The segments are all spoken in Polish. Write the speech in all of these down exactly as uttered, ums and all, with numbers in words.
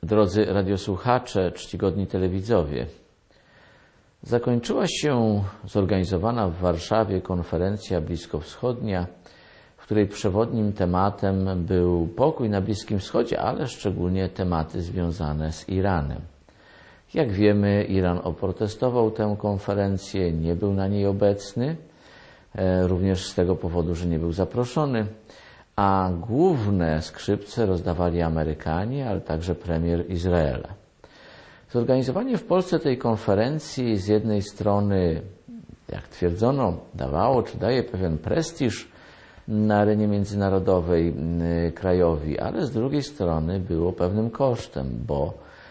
Drodzy radiosłuchacze, czcigodni telewidzowie, zakończyła się zorganizowana w Warszawie konferencja bliskowschodnia, w której przewodnim tematem był pokój na Bliskim Wschodzie, ale szczególnie tematy związane z Iranem. Jak wiemy, Iran oprotestował tę konferencję, nie był na niej obecny, również z tego powodu, że nie był zaproszony, a główne skrzypce rozdawali Amerykanie, ale także premier Izraela. Zorganizowanie w Polsce tej konferencji z jednej strony, jak twierdzono, dawało czy daje pewien prestiż na arenie międzynarodowej krajowi, ale z drugiej strony było pewnym kosztem, bo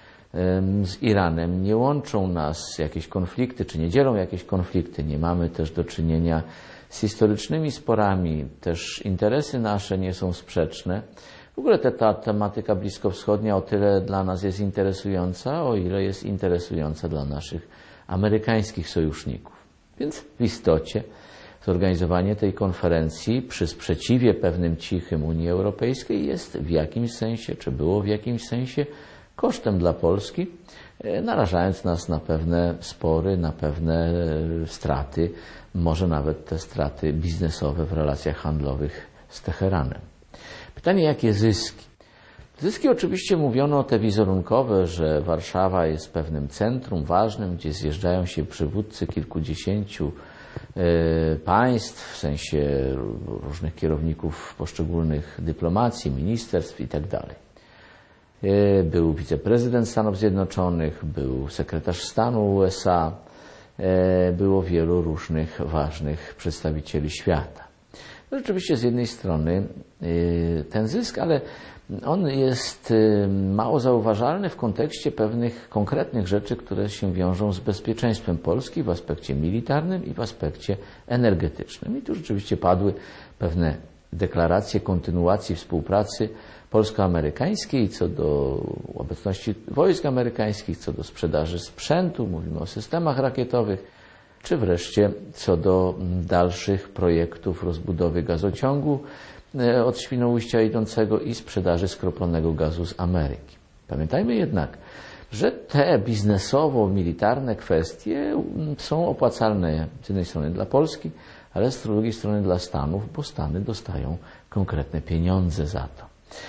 z Iranem nie łączą nas jakieś konflikty, czy nie dzielą jakieś konflikty. Nie mamy też do czynienia z historycznymi sporami, też interesy nasze nie są sprzeczne. W ogóle ta, ta tematyka bliskowschodnia o tyle dla nas jest interesująca, o ile jest interesująca dla naszych amerykańskich sojuszników. Więc w istocie zorganizowanie tej konferencji przy sprzeciwie pewnym cichym Unii Europejskiej jest w jakimś sensie, czy było w jakimś sensie kosztem dla Polski, narażając nas na pewne spory, na pewne straty, może nawet te straty biznesowe w relacjach handlowych z Teheranem. Pytanie, jakie zyski? Zyski oczywiście mówiono te wizerunkowe, że Warszawa jest pewnym centrum ważnym, gdzie zjeżdżają się przywódcy kilkudziesięciu państw, w sensie różnych kierowników poszczególnych dyplomacji, ministerstw itd. Był wiceprezydent Stanów Zjednoczonych, był sekretarz stanu U S A, było wielu różnych ważnych przedstawicieli świata. No rzeczywiście z jednej strony ten zysk, ale on jest mało zauważalny w kontekście pewnych konkretnych rzeczy, które się wiążą z bezpieczeństwem Polski w aspekcie militarnym i w aspekcie energetycznym. I tu rzeczywiście padły pewne deklaracje kontynuacji współpracy polsko-amerykańskiej co do obecności wojsk amerykańskich, co do sprzedaży sprzętu, mówimy o systemach rakietowych, czy wreszcie co do dalszych projektów rozbudowy gazociągu od Świnoujścia idącego i sprzedaży skroplonego gazu z Ameryki. Pamiętajmy jednak, że te biznesowo-militarne kwestie są opłacalne z jednej strony dla Polski, ale z drugiej strony dla Stanów, bo Stany dostają konkretne pieniądze za to.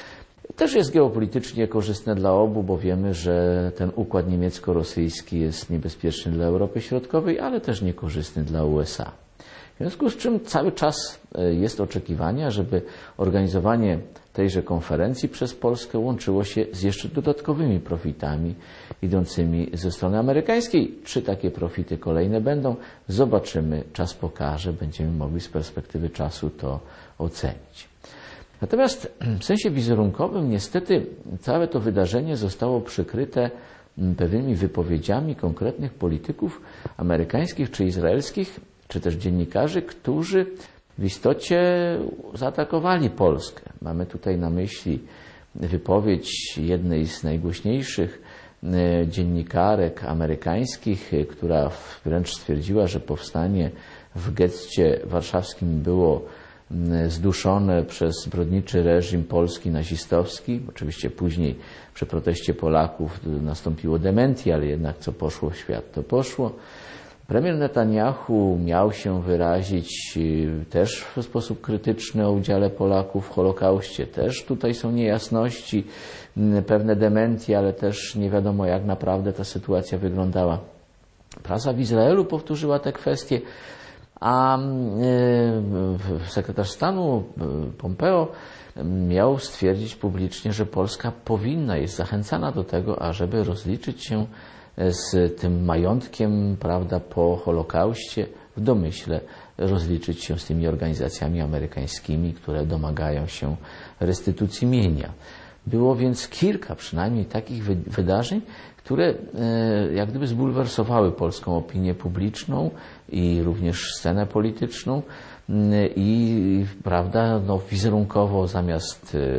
Też jest geopolitycznie korzystne dla obu, bo wiemy, że ten układ niemiecko-rosyjski jest niebezpieczny dla Europy Środkowej, ale też niekorzystny dla U S A. W związku z czym cały czas jest oczekiwanie, żeby organizowanie tejże konferencji przez Polskę łączyło się z jeszcze dodatkowymi profitami idącymi ze strony amerykańskiej. Czy takie profity kolejne będą? Zobaczymy, czas pokaże, będziemy mogli z perspektywy czasu to ocenić. Natomiast w sensie wizerunkowym niestety całe to wydarzenie zostało przykryte pewnymi wypowiedziami konkretnych polityków amerykańskich czy izraelskich, czy też dziennikarzy, którzy w istocie zaatakowali Polskę. Mamy tutaj na myśli wypowiedź jednej z najgłośniejszych dziennikarek amerykańskich, która wręcz stwierdziła, że powstanie w getcie warszawskim było zduszone przez zbrodniczy reżim polski nazistowski. Oczywiście później przy proteście Polaków nastąpiło dementi, ale jednak co poszło w świat, to poszło. Premier Netanyahu miał się wyrazić też w sposób krytyczny o udziale Polaków w Holokauście. Też tutaj są niejasności, pewne dementi, ale też nie wiadomo, jak naprawdę ta sytuacja wyglądała. Prasa w Izraelu powtórzyła te kwestie, a sekretarz stanu Pompeo miał stwierdzić publicznie, że Polska powinna, jest zachęcana do tego, ażeby rozliczyć się z tym majątkiem, prawda, po Holokauście, w domyśle rozliczyć się z tymi organizacjami amerykańskimi, które domagają się restytucji mienia. Było więc kilka przynajmniej takich wydarzeń, które jak gdyby zbulwersowały polską opinię publiczną i również scenę polityczną i, prawda, no, wizerunkowo zamiast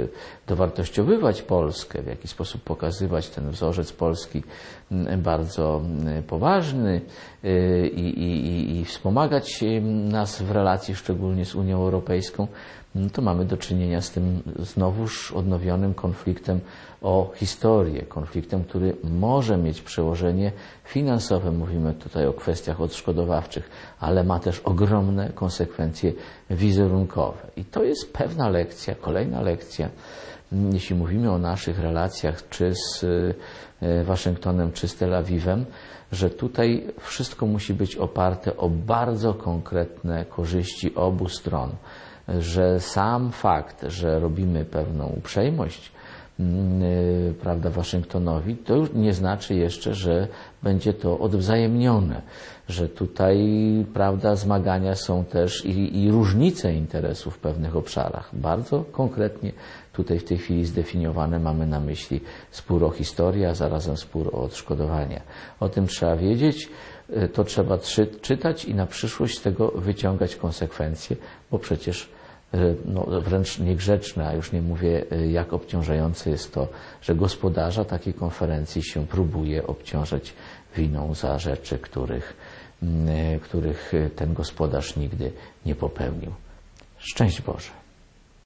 dowartościowywać Polskę, w jaki sposób pokazywać ten wzorzec Polski bardzo poważny i, i, i wspomagać nas w relacji szczególnie z Unią Europejską, to mamy do czynienia z tym znowuż odnowionym konfliktem o historię, konfliktem, który może mieć przełożenie finansowe, mówimy tutaj o kwestiach odszkodowawczych, ale ma też ogromne konsekwencje wizerunkowe. I to jest pewna lekcja, kolejna lekcja, jeśli mówimy o naszych relacjach czy z Waszyngtonem, czy z Tel Awiwem, że tutaj wszystko musi być oparte o bardzo konkretne korzyści obu stron, że sam fakt, że robimy pewną uprzejmość, prawda, Waszyngtonowi, to już nie znaczy jeszcze, że będzie to odwzajemnione, że tutaj, prawda, zmagania są też i, i różnice interesów w pewnych obszarach. Bardzo konkretnie tutaj w tej chwili zdefiniowane mamy na myśli spór o historię, a zarazem spór o odszkodowania. O tym trzeba wiedzieć, to trzeba czytać i na przyszłość z tego wyciągać konsekwencje, bo przecież no, wręcz niegrzeczne, a już nie mówię, jak obciążające jest to, że gospodarza takiej konferencji się próbuje obciążać winą za rzeczy, których, których ten gospodarz nigdy nie popełnił. Szczęść Boże.